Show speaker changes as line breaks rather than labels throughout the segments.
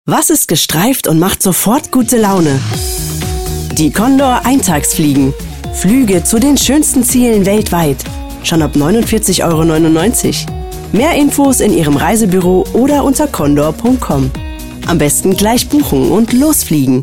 Was ist gestreift und macht sofort gute Laune? Die Condor Eintagsfliegen. Flüge zu den schönsten Zielen weltweit. Schon ab 49,99 €. Mehr Infos in Ihrem Reisebüro oder unter condor.com. Am besten gleich buchen und losfliegen.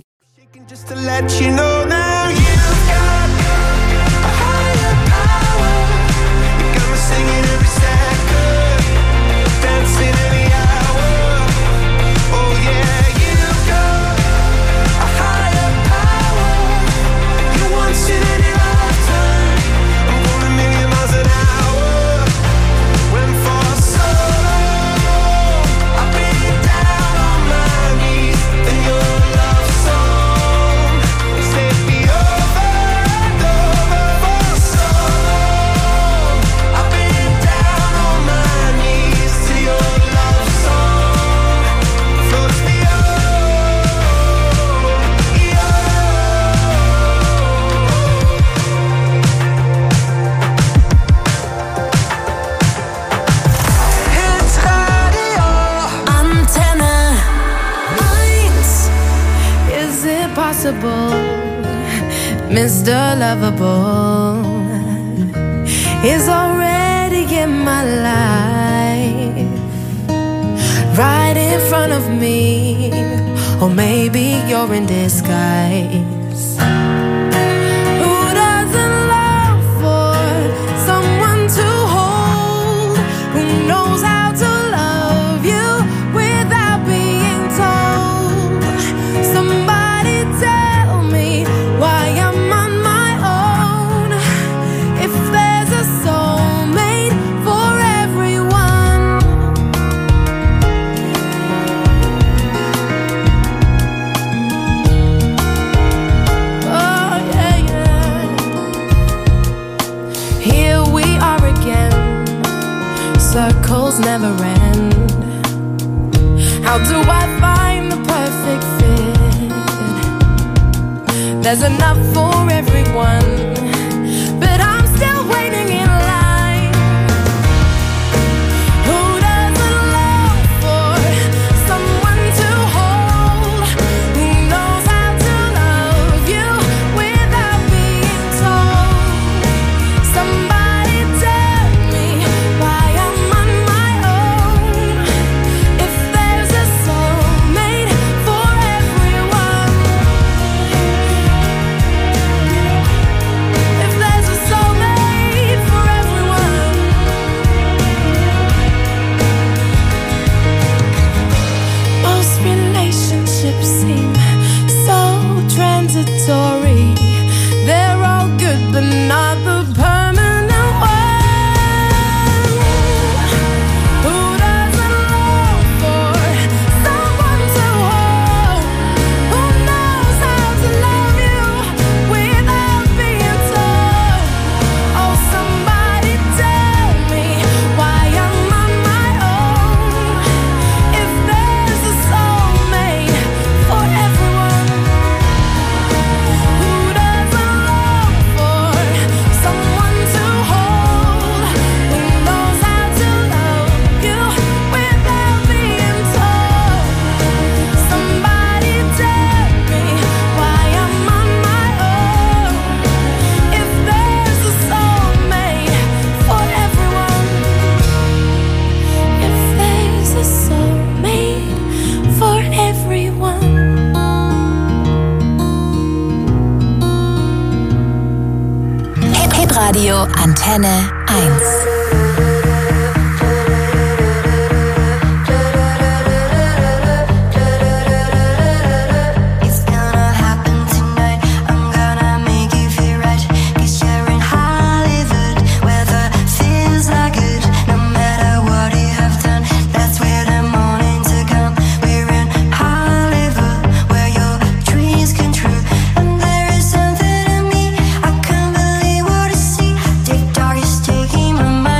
Mr. Lovable is already in my life, right in front of me, or maybe you're in disguise. Who doesn't long for someone to hold, who knows how to love you without being told? Somebody tell me why I'm on my own. If there's a soulmate for everyone. Oh yeah, yeah. Here we are again. Circles never end. How do I find the perfect fit? There's enough for everyone, but I'm still waiting in line. Who doesn't long for someone to hold, who knows how to love you without being told? Somebody tell me why I'm on my own. If there's a soulmate for everyone. If there's a soulmate for everyone. Most relationships seem so transitory. They're all good, but not the permanent one. Who doesn't long for someone to hold? Who knows how to love you without being told? Oh, somebody tell me why I'm on my own. If there's a soulmate for everyone. Who doesn't long for someone to hold, who knows how to love you without being told? Somebody tell me why I'm on my own. If there's a soulmate for everyone. If there's a soulmate for everyone.
Hitradio Antenne 1.
It's gonna happen tonight. I'm gonna make you feel right. 'Cause you're in Hollywood, where the feels are good. No matter what you have done, that's where the morning to come. We're in Hollywood, where your dreams come true. And there is something in me, I can't believe what I see. TikTok is taking my mind.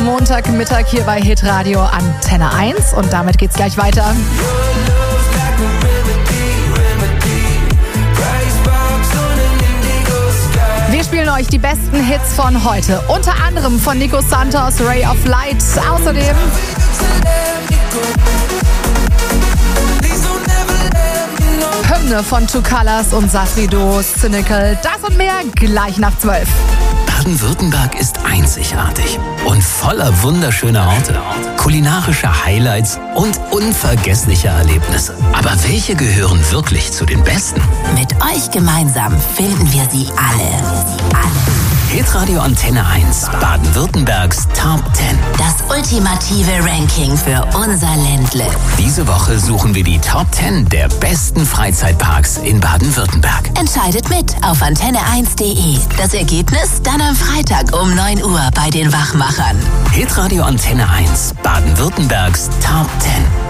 Montagmittag hier bei Hitradio Antenne 1 und damit geht's gleich weiter. Wir spielen euch die besten Hits von heute, unter anderem von Nico Santos, Ray of Light, außerdem Hymne von Two Colors und Safrido, Cynical, das und mehr gleich nach 12.
Baden-Württemberg ist einzigartig und voller wunderschöner Orte, kulinarischer Highlights und unvergesslicher Erlebnisse. Aber welche gehören wirklich zu den besten?
Mit euch gemeinsam finden wir sie alle.
Hitradio Antenne 1, Baden-Württembergs Top 10.
Das ultimative Ranking für unser Ländle.
Diese Woche suchen wir die Top 10 der besten Freizeitparks in Baden-Württemberg.
Entscheidet mit auf antenne1.de. Das Ergebnis dann am Freitag um 9 Uhr bei den Wachmachern.
Hitradio Antenne 1, Baden-Württembergs Top 10.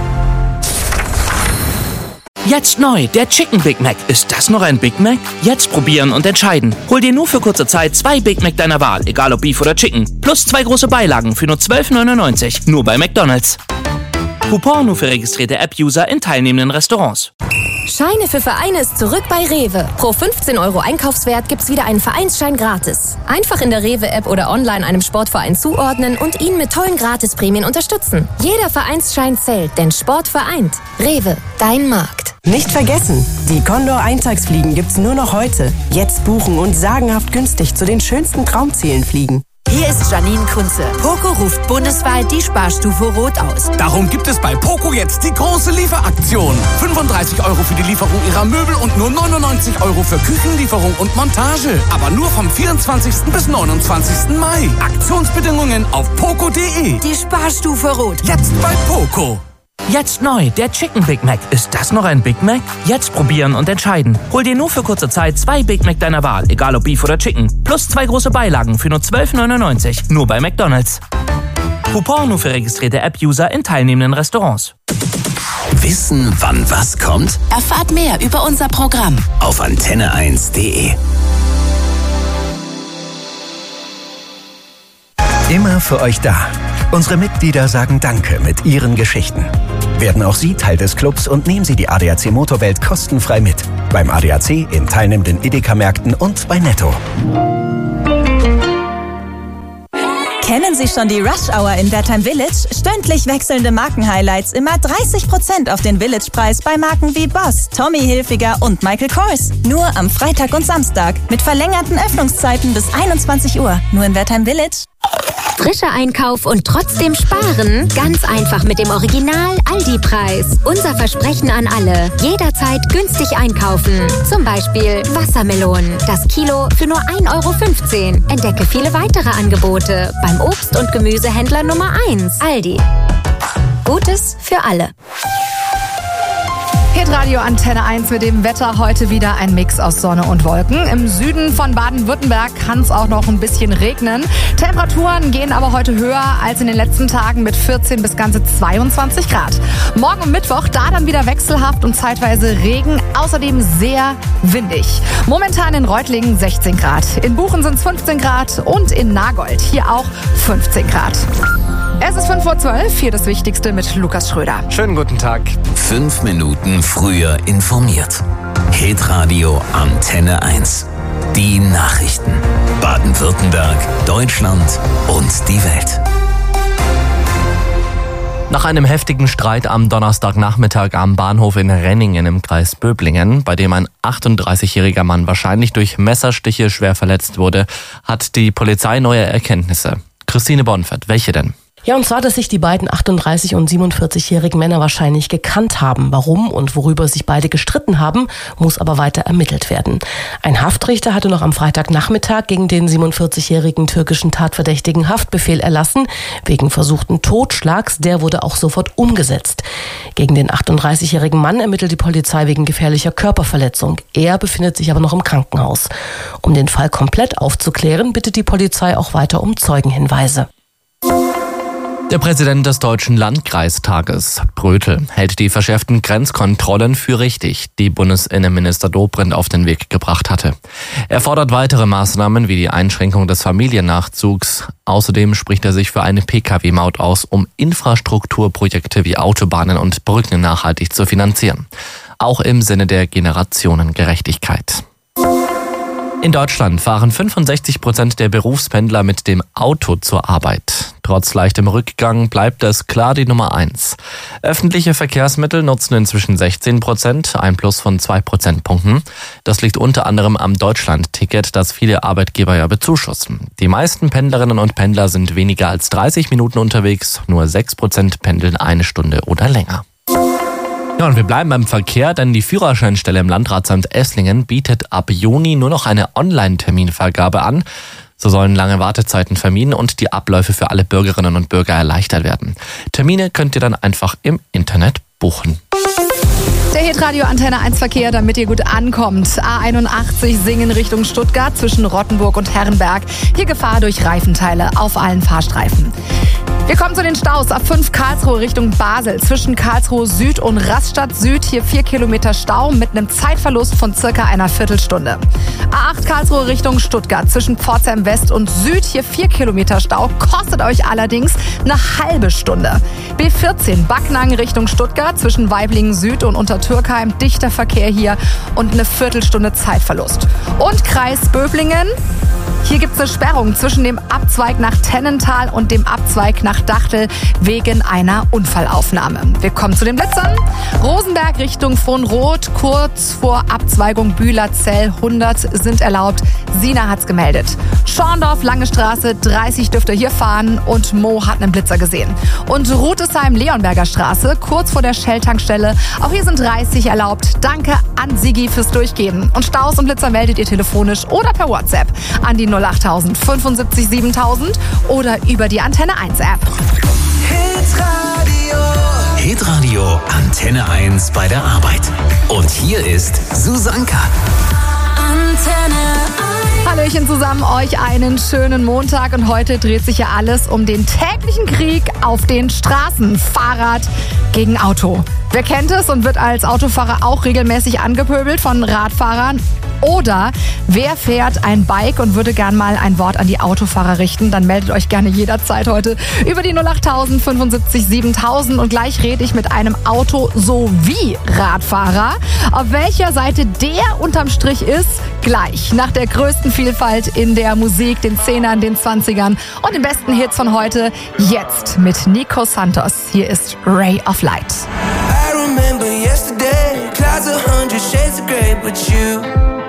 Jetzt neu, der Chicken Big Mac. Ist das noch ein Big Mac? Jetzt probieren und entscheiden. Hol dir nur für kurze Zeit 2 Big Mac deiner Wahl, egal ob Beef oder Chicken. Plus 2 große Beilagen für nur 12,99. Nur bei McDonald's. Coupon nur für registrierte App-User in teilnehmenden Restaurants.
Scheine für Vereine ist zurück bei Rewe. Pro 15 € Einkaufswert gibt's wieder einen Vereinsschein gratis. Einfach in der Rewe-App oder online einem Sportverein zuordnen und ihn mit tollen Gratisprämien unterstützen. Jeder Vereinsschein zählt, denn Sport vereint. Rewe, dein Markt.
Nicht vergessen, die Condor Eintagsfliegen gibt's nur noch heute. Jetzt buchen und sagenhaft günstig zu den schönsten Traumzielen fliegen.
Hier ist Janine Kunze. Poco ruft bundesweit die Sparstufe Rot aus.
Darum gibt es bei Poco jetzt die große Lieferaktion. 35 € für die Lieferung ihrer Möbel und nur 99 € für Küchenlieferung und Montage. Aber nur vom 24. bis 29. Mai. Aktionsbedingungen auf poco.de.
Die Sparstufe Rot.
Jetzt bei Poco.
Jetzt neu, der Chicken Big Mac. Ist das noch ein Big Mac? Jetzt probieren und entscheiden. Hol dir nur für kurze Zeit 2 Big Mac deiner Wahl, egal ob Beef oder Chicken. Plus 2 große Beilagen für nur 12,99. Nur bei McDonald's. Coupon nur für registrierte App-User in teilnehmenden Restaurants.
Wissen, wann was kommt?
Erfahrt mehr über unser Programm
Auf antenne1.de.
Immer für euch da. Unsere Mitglieder sagen Danke mit ihren Geschichten. Werden auch Sie Teil des Clubs und nehmen Sie die ADAC Motorwelt kostenfrei mit. Beim ADAC, in teilnehmenden Edeka-Märkten und bei Netto.
Kennen Sie schon die Rush Hour in Wertheim Village? Stündlich wechselnde Markenhighlights, immer 30% auf den Village-Preis bei Marken wie Boss, Tommy Hilfiger und Michael Kors. Nur am Freitag und Samstag mit verlängerten Öffnungszeiten bis 21 Uhr. Nur in Wertheim Village.
Frischer Einkauf und trotzdem sparen? Ganz einfach mit dem Original Aldi-Preis. Unser Versprechen an alle. Jederzeit günstig einkaufen. Zum Beispiel Wassermelonen. Das Kilo für nur 1,15 €. Entdecke viele weitere Angebote beim Obst- und Gemüsehändler Nummer 1. Aldi. Gutes für alle.
Hitradio Antenne 1 mit dem Wetter. Heute wieder ein Mix aus Sonne und Wolken. Im Süden von Baden-Württemberg kann es auch noch ein bisschen regnen. Temperaturen gehen aber heute höher als in den letzten Tagen mit 14 bis ganze 22 Grad. Morgen und Mittwoch, da dann wieder wechselhaft und zeitweise Regen. Außerdem sehr windig. Momentan in Reutlingen 16 Grad. In Buchen sind es 15 Grad und in Nagold hier auch 15 Grad. Es ist 5:12 Uhr, hier das Wichtigste mit Lukas Schröder.
Schönen guten Tag.
5 Minuten früher informiert. Hitradio Antenne 1. Die Nachrichten. Baden-Württemberg, Deutschland und die Welt.
Nach einem heftigen Streit am Donnerstagnachmittag am Bahnhof in Renningen im Kreis Böblingen, bei dem ein 38-jähriger Mann wahrscheinlich durch Messerstiche schwer verletzt wurde, hat die Polizei neue Erkenntnisse. Christine Bonfert, welche denn?
Ja, und zwar, dass sich die beiden 38- und 47-jährigen Männer wahrscheinlich gekannt haben. Warum und worüber sich beide gestritten haben, muss aber weiter ermittelt werden. Ein Haftrichter hatte noch am Freitagnachmittag gegen den 47-jährigen türkischen Tatverdächtigen Haftbefehl erlassen, wegen versuchten Totschlags. Der wurde auch sofort umgesetzt. Gegen den 38-jährigen Mann ermittelt die Polizei wegen gefährlicher Körperverletzung. Er befindet sich aber noch im Krankenhaus. Um den Fall komplett aufzuklären, bittet die Polizei auch weiter um Zeugenhinweise.
Der Präsident des Deutschen Landkreistages, Brötel, hält die verschärften Grenzkontrollen für richtig, die Bundesinnenminister Dobrindt auf den Weg gebracht hatte. Er fordert weitere Maßnahmen wie die Einschränkung des Familiennachzugs. Außerdem spricht er sich für eine Pkw-Maut aus, um Infrastrukturprojekte wie Autobahnen und Brücken nachhaltig zu finanzieren. Auch im Sinne der Generationengerechtigkeit. In Deutschland fahren 65% der Berufspendler mit dem Auto zur Arbeit. Trotz leichtem Rückgang bleibt es klar die Nummer 1. Öffentliche Verkehrsmittel nutzen inzwischen 16%, ein Plus von 2 Prozentpunkten. Das liegt unter anderem am Deutschland-Ticket, das viele Arbeitgeber ja bezuschussen. Die meisten Pendlerinnen und Pendler sind weniger als 30 Minuten unterwegs, nur 6% pendeln eine Stunde oder länger. Ja, und wir bleiben beim Verkehr, denn die Führerscheinstelle im Landratsamt Esslingen bietet ab Juni nur noch eine Online-Terminvergabe an. So sollen lange Wartezeiten vermieden und die Abläufe für alle Bürgerinnen und Bürger erleichtert werden. Termine könnt ihr dann einfach im Internet buchen.
Der Hitradio Antenne 1 Verkehr, damit ihr gut ankommt. A81 Singen Richtung Stuttgart zwischen Rottenburg und Herrenberg. Hier Gefahr durch Reifenteile auf allen Fahrstreifen. Wir kommen zu den Staus. A5 Karlsruhe Richtung Basel zwischen Karlsruhe Süd und Rastatt Süd. Hier 4 Kilometer Stau mit einem Zeitverlust von circa einer Viertelstunde. A8 Karlsruhe Richtung Stuttgart zwischen Pforzheim West und Süd. Hier 4 Kilometer Stau. Kostet euch allerdings eine halbe Stunde. B14 Backnang Richtung Stuttgart zwischen Weiblingen Süd und Untertürkheim. Dichter Verkehr hier und eine Viertelstunde Zeitverlust. Und Kreis Böblingen. Hier gibt es eine Sperrung zwischen dem Abzweig nach Tennental und dem Abzweig nach Dachtel wegen einer Unfallaufnahme. Wir kommen zu den Blitzern. Rosenberg Richtung Frohnroth, kurz vor Abzweigung Bühlerzell, 100 sind erlaubt. Sina hat's gemeldet. Schorndorf, Lange Straße, 30 dürft ihr hier fahren und Mo hat einen Blitzer gesehen. Und Rutesheim, Leonberger Straße, kurz vor der Shell-Tankstelle. Auch hier sind 30 erlaubt. Danke an Sigi fürs Durchgehen. Und Staus und Blitzer meldet ihr telefonisch oder per WhatsApp an die 08000 75 7000 oder über die Antenne 1 App.
Hitradio Antenne 1 bei der Arbeit. Und hier ist Susanka.
Antenne 1. Hallöchen zusammen, euch einen schönen Montag und heute dreht sich ja alles um den täglichen Krieg auf den Straßen. Fahrrad gegen Auto. Wer kennt es und wird als Autofahrer auch regelmäßig angepöbelt von Radfahrern? Oder wer fährt ein Bike und würde gern mal ein Wort an die Autofahrer richten? Dann meldet euch gerne jederzeit heute über die 08000 75 7000 und gleich rede ich mit einem Auto- sowie Radfahrer. Auf welcher Seite der unterm Strich ist, gleich nach der größten Vielfalt in der Musik, den 10ern, den 20ern und den besten Hits von heute. Jetzt mit Nico Santos. Hier ist Ray of Light.
I remember yesterday, clouds 100 shades of grey, but you